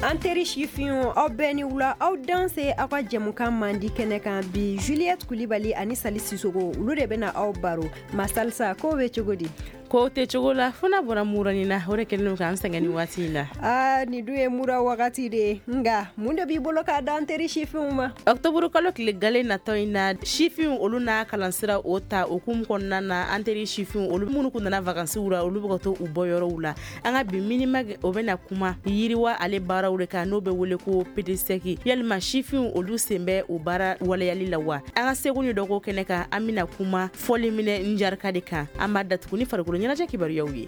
An teri sifinw aw bɛɛ ni wula aw danse aw ka jɛmukan mandi kɛnɛ kan bi Juliette Kulibali ani Sali Sisogo olu de bena aw baro Masalisa ko be cogo di ko te cogo la fana bɔra murani na o de kɛlen kan sɛgɛn waati la ni dun ye mura wagati de nga mun de b'i bolo k'a da an teri sifinw ma Octobre kalo tile gale natɔ in na sifinw olu n'a kalansira o ta o kum kɔnɔna na an teri sifinw olu minnu kun nana vacances la olu bɛ ka to u bɔ yɔrɔw la an ka bi minima o bɛna kuma yiriwa ale baaraw de kan n'o bɛ wele ko PDSEC yalima sifinw olu sen bɛ o baara waleyali la wa an ka segu ni dɔgɔ kɛnɛ kan an bɛna kuma fɔli minɛ njarika de kan an b'a datugu ni farikolo ɲɛnajɛ kibaruyaw ye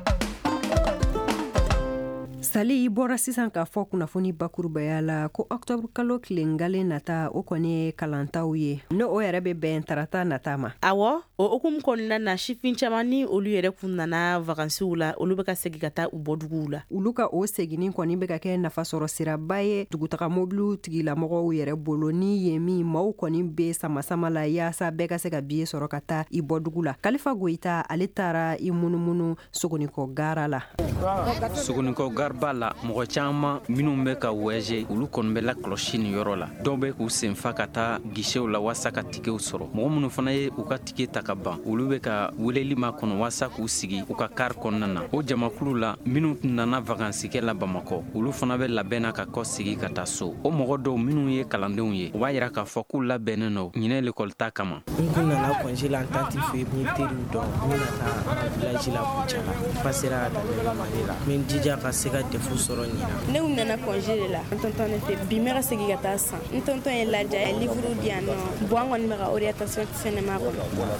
Sali bɔra sisan k'a fɔ kunnafoni bakurubaya la ko octobre kalo tile ngale nata o kɔni ye kalantaw ye no o yɛrɛ bɛ bɛn tarata nata ma awɔ o hukumu kɔnɔna na sifin caman ni olu yɛrɛ kun nana vacances la olu bɛ ka segin ka taa u bɔduguw la olu ka o seginin kɔni bɛ ka kɛ nafasɔrɔ siraba ye dugutaga mobiliw tigilamɔgɔw yɛrɛ bolo ni ye min maaw kɔni bɛ samasama la yaasa bɛɛ ka se ka biye sɔrɔ ka taa i bɔdugu la Kalifa Goyita ale taara i munumunu Sogonikɔ gara la Sogonikɔ gara b'a la mɔgɔ caman minnu bɛ ka voyager olu kɔni bɛ la kɔlɔsi ni yɔrɔ la dɔw bɛ k'u senfa ka taa guichetw la waasa ka tikew sɔrɔ mɔgɔ minnu fana ye u ka tike ta ka ban olu bɛ ka weleli ma kɔnɔ waasa k'u sigi u ka car kɔnɔna na o jamakulu la minnu nana vacances kɛ la Bamakɔ olu fana bɛ labɛnna ka kɔ sigi ka taa so o mɔgɔ dɔw minnu ye kalandenw ye u b'a yira k'a fɔ k'u labɛnnen don ɲinɛ l'école ta kama n kun nana congé la n tanti fɛ n ye teriw dɔn n bɛna taa village la Kucala passera daminɛ Mali la n bɛ n jija ka se ka defu sɔrɔ ɲina ne kun nana congé de la n tonton ne fɛ bi mɛ ka segin ka taa san n tonton ye ladiya ye livre di yan nɔ bon an kɔni bɛ ka orientation fɛnɛ ma kɔnɔ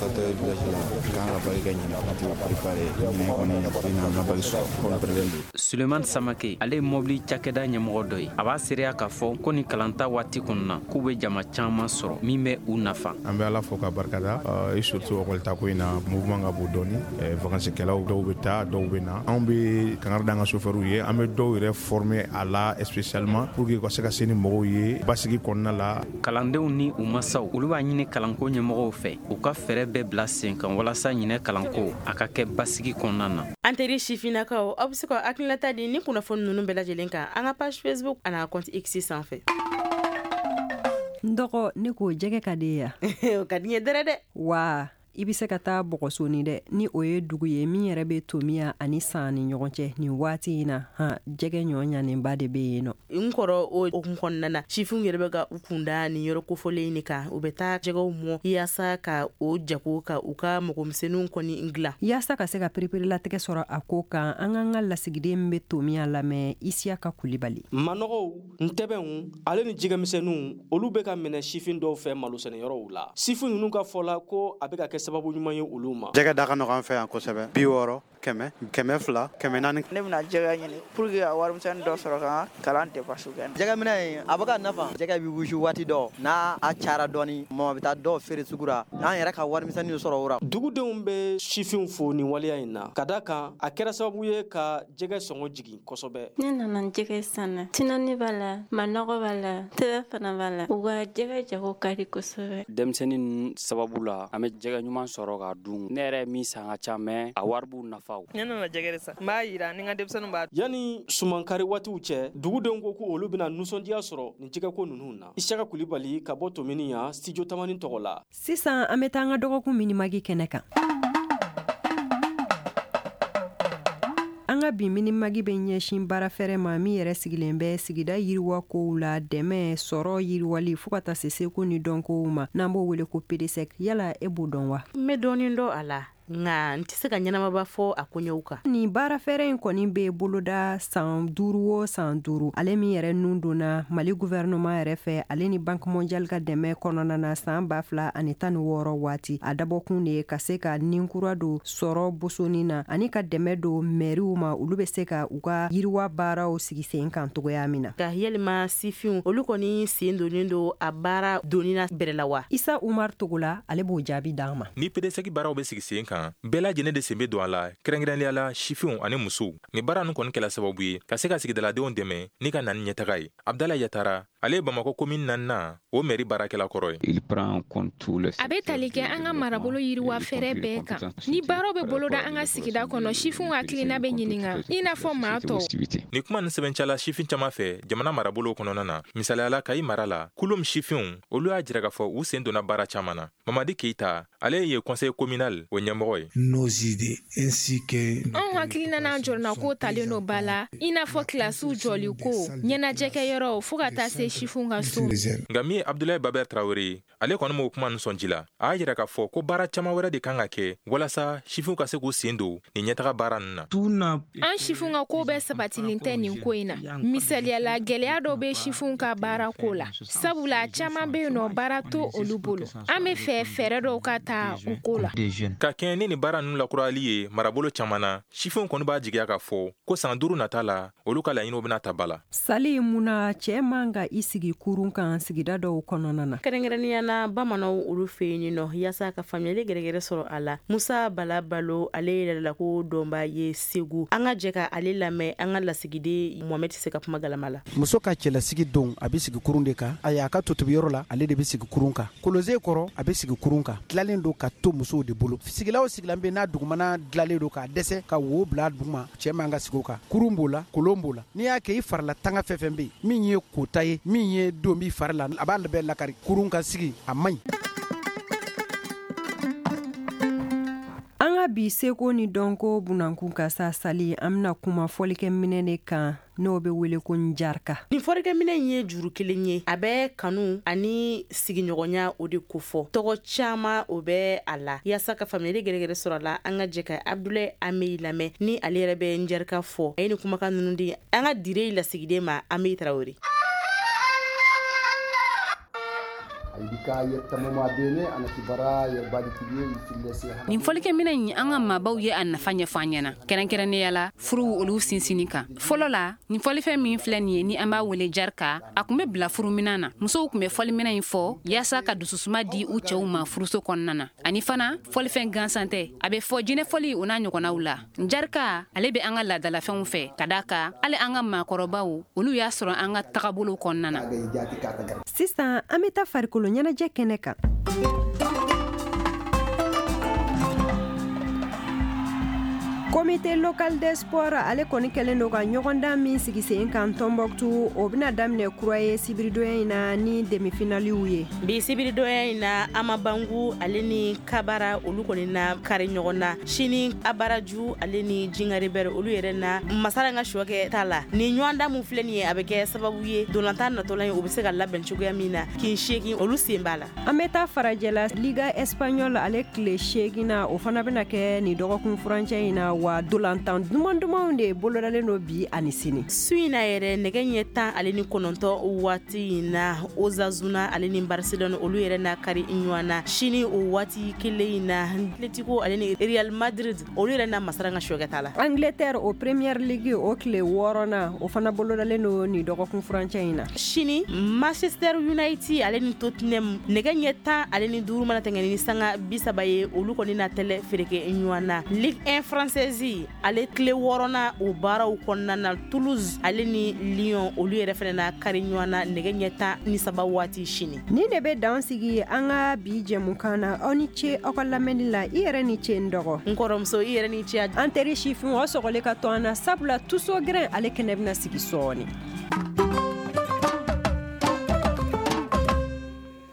Suleiman Samake ale ye mobili cakɛda ɲɛmɔgɔ dɔ ye a b'a seereya k'a fɔ ko ni kalanta waati kɔnɔna k'u bɛ jama caman sɔrɔ min bɛ u nafa an bɛ Ala fo ka barikada et surtout école ko in na mouvement ka bon dɔɔni vacances-kɛlaw dɔw bɛ taa dɔw bɛ na anw bɛ kangari da an ka chauffeurs ye an bɛ dɔw yɛrɛ former a la spécialement pour que ka se ka se ni mɔgɔw ye basigi kɔnɔna la kalandenw ni u masaw olu b'a ɲini kalanko ɲɛmɔgɔw fɛ u ka fɛɛrɛ bɛɛ bila sen kan walasa ɲinɛ kalanko a ka kɛ basigi kɔnɔna na an teri sifinnakaw aw bɛ se ka hakilinata di ni kunnafoni ninnu bɛɛ lajɛlen kan an ka page Facebook a n'a compte X sanfɛ n dɔgɔ ne k'o jɛgɛ ka di ya o ka di n ye dɛrɛ dɛ wa i bɛ se ka taa bɔgɔsoni dɛ ni o ye dugu ye min yɛrɛ bɛ tomiya ani san ni ɲɔgɔn cɛ nin waati in na jɛgɛ ɲɔ ɲanenba de bɛ yen nɔ n kɔrɔ o hukumu kɔnɔna na sifinw yɛrɛ bɛ ka u kunda nin yɔrɔ kofɔlen de kan u bɛ taa jɛgɛw mɔ yaasa ka o jago ka u ka mɔgɔmisɛnninw kɔni dilan yaasa ka se ka pereperilatigɛ sɔrɔ a ko kan an k'an ka lasigiden bɛ tomiya lamɛn Isiyaka Kulibali manɔgɔw ntɛbɛnw ale ni jɛgɛmisɛnninw olu bɛ ka minɛ sifin dɔw fɛ malosɛnɛyɔrɔw la sifin ninnu ka fɔ la ko a bɛ ka kɛ sababu ɲuman ye olu ma jɛgɛ da ka nɔgɔ an fɛ yan kosɛbɛ 60 100 100 400 ne bɛna jɛgɛ ɲini pour que a warimisɛnnin dɔ sɔrɔ ka kalan dépense kɛ jɛgɛ minɛ in a bɛ ka nafa jɛgɛ bɛ wusu waati dɔ n'a a cayara dɔɔni mɔgɔ bɛ taa dɔw feere sugu la n'an yɛrɛ ka warimisɛnnin sɔrɔ o la dugudenw bɛ sifinw fo nin waleya in na ka da kan a kɛra sababu ye ka jɛgɛ sɔngɔ jigin kosɛbɛ ne nana jɛgɛ sanna tinani b'a la manɔgɔ b'a la tɛbɛ fana b'a la u ka jɛgɛ jago ka di kosɛbɛ denmisɛnnin sababu la an bɛ jɛgɛ ɲuman sɔrɔ k'a dun ne yɛrɛ min san ka ca mɛ a wari b'u nafa ne nana jɛgɛ de san n b'a yira ni n ka denmisɛnninw b'a yani sumankari waatiw cɛ dugudenw ko ko olu bɛna nusɔndiya sɔrɔ nin jɛgɛko ninnu na Isiyaka Kulibali ka bɔ Tomini yan studio Tamani tɔgɔ la sisan an bɛ taa an ka dɔgɔkun minimagi kɛnɛ kan an ka bi minimagi bɛ ɲɛsin baara fɛrɛ ma min yɛrɛ sigilen bɛ sigida yiriwa kow la dɛmɛ sɔrɔ yiriwali fo ka taa se seko ni dɔnkow ma n'an b'o wele ko PDSEC yala e b'o dɔn wa n bɛ dɔɔnin dɔn a la nka n tɛ se ka ɲɛnamaba fɔ a koɲɛw kan nin baara fɛrɛ in kɔni bɛ boloda san 5 o san 5 ale min yɛrɛ nun donna Mali gouvernement yɛrɛ fɛ ale ni Banque mondiale ka dɛmɛ kɔnɔna na san 2016 waati a dabɔkun de ye ka se ka ninkura don sɔrɔ bosoni na ani ka dɛmɛ don mairiw ma olu bɛ se ka u ka yiriwa baaraw sigi sen kan togoya min na ka yɛlɛma sifinw olu kɔni sen donnen don a baara donni na bɛrɛ la wa Isa Umar Togola ale b'o jaabi d'an ma ni PDSEC baaraw bɛ sigi sen kan na bɛɛ lajɛlen de sen bɛ don a la kɛrɛnkɛrɛnnenya la sifinw ani musow ni baara ninnu kɔni kɛla sababu ye ka se ka sigidaladenw dɛmɛ ni ka na ni ɲɛtaga ye Abdala Yatara ale ye Bamakɔ commune 4nan o mairie baarakɛla kɔrɔ ye. A bɛ tali kɛ an ka marabolo yiriwa fɛrɛ bɛɛ kan ni baaraw bɛ boloda an ka sigida kɔnɔ sifinw hakilina bɛ ɲininka i n'a fɔ maa tɔw. Ni kuma nin sɛbɛncɛla sifin caman fɛ jamana marabolo kɔnɔna na misaliyala Kayi mara la kulum sifinw olu y'a jira k'a fɔ u sen donna baara caman na. Mamadi Keita ale ye conseil communal o ɲɛmɔgɔ ye. An hakilina n'an jɔrɔna ko talen no ba la i n'a fɔ kilasiw jɔli ko ɲɛnajɛkɛyɔrɔ fo ka taa se sifinw ka so. Nka min ye Abdoulaye Baber Traoré ale kɔni m'o kuma nin sɔnji la a y'a jira k'a fɔ ko baara caman wɛrɛ de kan ka kɛ walasa sifinw ka se k'u sen don ni ɲɛtaga baara ninnu na. An sifinw ka ko bɛɛ sabatilen tɛ nin ko in na misaliyala gɛlɛya dɔ bɛ sifinw ka baara ko la sabula caman bɛ yen nɔ baara to olu bolo an bɛ fɛ fɛɛrɛ dɔw ka ta u ko la. Ka kɛɲɛ ni nin baara ninnu lakurali ye marabolo caman na sifinw kɔni b'a jigiya k'a fɔ ko san 5 nata la olu ka laɲiniw bɛna ta ba la. Sali munna cɛ man ka i sigi kurun kan sigida dɔw kɔnɔna na. Kɛrɛnkɛrɛnnenya la bamananw olu fɛ yen nɔ yaasa ka faamuyali gɛrɛgɛrɛ sɔrɔ a la. Musa Bala Balo ale yɛrɛ la ko dɔnba ye Segu. An ka jɛ ka ale lamɛn an ka lasigiden Mohamed tɛ se ka kuma galama la. Muso ka cɛlasigi don a bɛ sigi kurun de kan a y'a ka totobiyɔrɔ la ale de bɛ sigi kurun kan koloze kɔrɔ a bɛ sigi kurun kan tilalen don ka to musow de bolo sigilaw sigilan bɛ n'a dugumana dilalen don k'a dɛsɛ ka wo bila duguma cɛ man ka sigi o kan kurun b'o la kolon b'o la n'i y'a kɛ i farila tanga fɛn fɛn bɛ yen min ye kota ye min ye don b'i fari la a b'a labɛn lakari kurun ka sigi a man ɲi. An ka bi seko ni dɔnko bunankun ka sa Sali an bɛna kuma fɔlikɛ minɛ de kan n'o bɛ wele ko njarka. Nin fɔlikɛ minɛ ye juru kelen ye a bɛ kanu ani sigiɲɔgɔnya o de ko fɔ tɔgɔ caman o bɛ a la yaasa ka faamuyali gɛrɛgɛrɛ sɔrɔ a la an ka jɛ ka Abdoulaye Ameyi lamɛn ni ale yɛrɛ bɛ njarka fɔ a ye ni kumakan ninnu di an ka dire lasigiden ma Ameyi Traoré. Nin fɔlikɛ minɛ in an ka maabaw ye a nafa ɲɛfɔ an ɲɛna kɛrɛnkɛrɛnnenya la furuw olu sinsinni kan fɔlɔ la nin fɔlifɛn min filɛ nin ye ni an b'a wele jarika a kun bɛ bila furuminan na musow kun bɛ fɔlimina in fɔ yaasa ka dususuma di u cɛw ma furuso kɔnɔna na ani fana fɔlifɛn gansan tɛ a bɛ fɔ jinɛfɔli o n'a ɲɔgɔnnaw la jarika ale bɛ an ka laadalafɛnw fɛ ka d'a kan hali an ka maakɔrɔbaw olu y'a sɔrɔ an ka tagabolo kɔnɔna na. Sisan an bɛ taa farikolo ɲɛnajɛ kɛnɛ kan. Comité local des sports ale kɔni kɛlen don ka ɲɔgɔndan min sigi sen kan Tombouctou o bɛna daminɛ kura ye sibiridonya in na ni demi-finaliw ye. Bi sibiridonya in na Amabangu ale ni Kabara olu kɔni na kari ɲɔgɔn na sini Abaraju ale ni Jingaribɛrɛ olu yɛrɛ na Masara ka suwakɛ ta la ni ɲɔgɔndan mun filɛ nin ye a bɛ kɛ sababu ye dolantan natɔla ye o bɛ se ka labɛn cogoya min na kin 8 olu sen b'a la. An bɛ taa farajɛla Liga Espagnol ale tile 8 na o fana bɛna kɛ ni dɔgɔkun furancɛ in na wa dolantan duman de bolodalen do bi ani sini. Su in na yɛrɛ nɛgɛ ɲɛ 10 ale ni 9 waati in na Osasuna ale ni Barcelone olu yɛrɛ na kari ɲɔgɔn na sini o waati kelen in na Atletico ale ni Real Madrid olu yɛrɛ na Masara ka suwakɛ ta la. Angleterre o Premier League o tile 6 na o fana bolodalen do ni dɔgɔkun furancɛ in na. Sini Manchester United ale ni Tottenham nɛgɛ ɲɛ 10 ale ni 5 mana tɛmɛ ni sanga 30 ye olu kɔni na tɛlɛ fereke ɲɔgɔn na. Ligue 1 française ale tile 6 na o baaraw kɔnɔna na Toulouse ale ni Lyon olu yɛrɛ fana na kari ɲɔgɔn na nɛgɛ ɲɛ 13 waati sini. Ni de bɛ dan sigi an ka bi jɛmukan na aw ni ce aw ka lamɛnni la i yɛrɛ ni ce n dɔgɔ. N kɔrɔmuso i yɛrɛ ni ce. An teri sifin o sɔgɔlen ka to an na sabula tuso gɛrɛn ale kɛnɛ bɛna sigi sɔɔni.